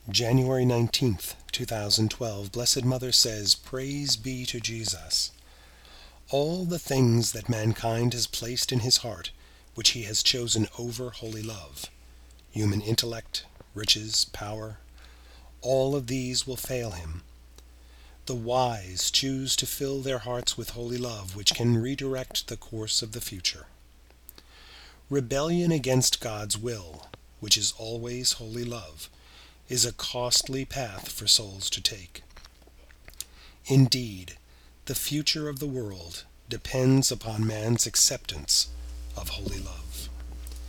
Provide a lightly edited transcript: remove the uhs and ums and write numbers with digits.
January 19th, 2012, Blessed Mother says, Praise be to Jesus. All the things that mankind has placed in his heart, which he has chosen over holy love, human intellect, riches, power, all of these will fail him. The wise choose to fill their hearts with holy love, which can redirect the course of the future. Rebellion against God's will, which is always holy love, is a costly path for souls to take. Indeed, the future of the world depends upon man's acceptance of holy love.